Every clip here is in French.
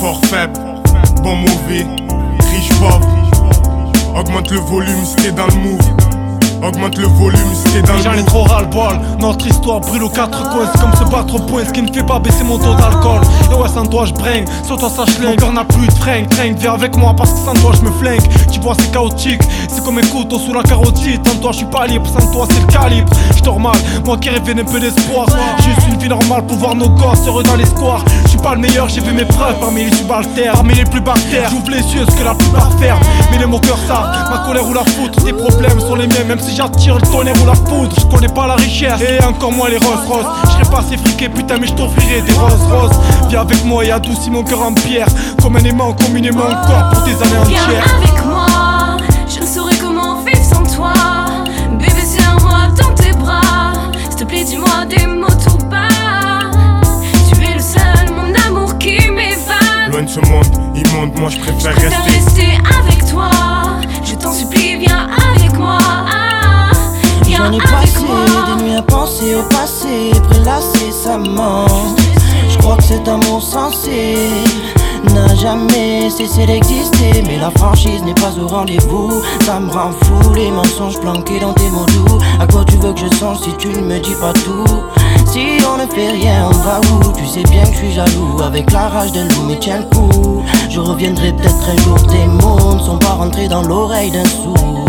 fort, faible, bon, mauvais, riche, pauvre. Augmente le volume si t'es dans le move. Augmente le volume si t'es dans le J'en ai move. trop ras-le-bol, notre histoire brûle aux quatre coins. C'est comme se battre au point, ce qui ne fait pas baisser mon taux d'alcool. Et ouais, sans toi je bringue, sur toi ça schlingue. Mon cœur n'a plus de fringue, viens avec moi parce que sans toi je me flingue. Tu vois c'est chaotique, c'est comme un couteau sous la carotide. Sans toi je suis pas libre, sans toi c'est le calibre. Je dors mal, moi qui rêvais d'un peu d'espoir. Juste une vie normale pour voir nos gosses heureux dans les squares. Je suis pas le meilleur, j'ai vu mes preuves parmi les subalternes, parmi les plus bactères. J'ouvre les yeux, ce que la plupart ferment. Mais les mots cœur savent, ma colère ou la foutre. Tes problèmes sont les miens, même si j'attire le tonnerre ou la foudre. Je connais pas la richesse et encore moins les roses. Je serais pas assez friqué, putain mais je t'offrirai des roses. Viens avec moi et adoucis mon cœur en pierre. Comme un aimant, communément encore pour des années entières. Viens avec moi, je ne saurais comment vivre sans toi. Bébé serre-moi dans tes bras. S'il te plaît dis-moi des mots tout bas. Tu es le seul, mon amour qui m'évade. Loin de ce monde immonde, moi je préfère rester. Rester avec toi. Je t'en supplie, viens avec moi. J'en ai passé des nuits à penser au passé, prélassé ça manque. Je crois que cet amour censé n'a jamais cessé d'exister. Mais la franchise n'est pas au rendez-vous. Ça me rend fou, les mensonges planqués dans tes mots doux. À quoi tu veux que je songe si tu ne me dis pas tout? Si on ne fait rien, on va où? Tu sais bien que je suis jaloux. Avec la rage d'un loup, mais tiens le coup. Je reviendrai peut-être un jour, tes mots ne sont pas rentrés dans l'oreille d'un sourd.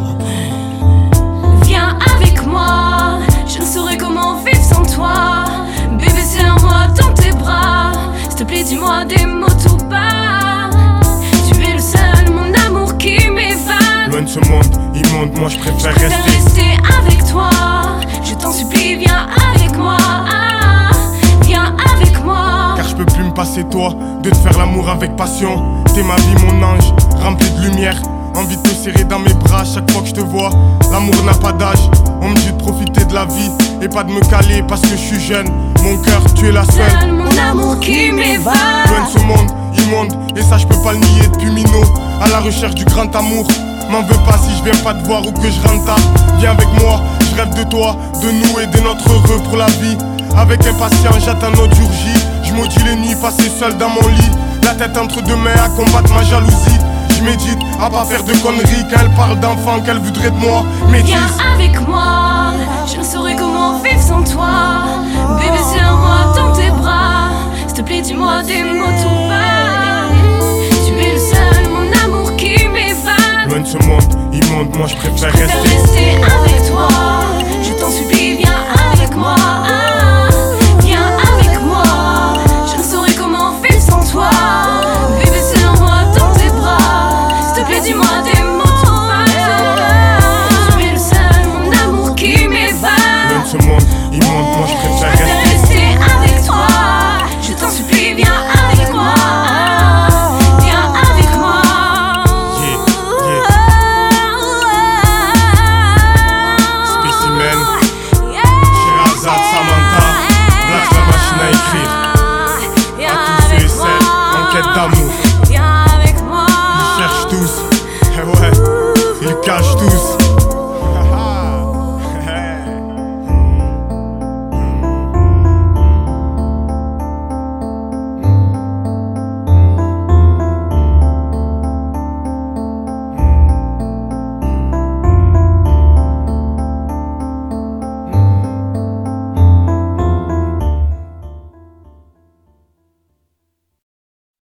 Viens avec moi, je ne saurais comment vivre sans toi. Bébé serre-moi dans tes bras. S'il te plaît dis-moi des mots tout bas. Tu es le seul, mon amour qui m'évade. Loin de ce monde immonde, moi je préfère rester. Rester avec toi. Je t'en supplie, viens avec moi. Viens avec moi. Car je peux plus me passer toi, de te faire l'amour avec passion. T'es ma vie, mon ange, rempli de lumière. Envie de te serrer dans mes bras chaque fois que je te vois. L'amour n'a pas d'âge, on me dit de profiter de la vie et pas de me caler parce que je suis jeune. Mon cœur, tu es la seule, Mon amour qui m'évade. loin de ce monde immonde, et ça je peux pas le nier depuis minot. À la recherche du grand amour, m'en veux pas si je viens pas te voir ou que je rentre tard. Viens avec moi, je rêve de toi, de nous et de notre heureux pour la vie. Avec impatience j'attends notre jour J. Je maudis les nuits passées seul dans mon lit, la tête entre deux mains à combattre ma jalousie. Je médite à pas faire de conneries quand elle parle d'enfants qu'elle voudrait de moi. Métis. Viens avec moi, je ne saurais comment vivre sans toi. Bébé serre-moi dans tes bras. S'il te plaît dis-moi des mots tout bas. Tu es le seul, mon amour qui m'évade. Loin de ce monde immonde, moi je préfère rester. Rester avec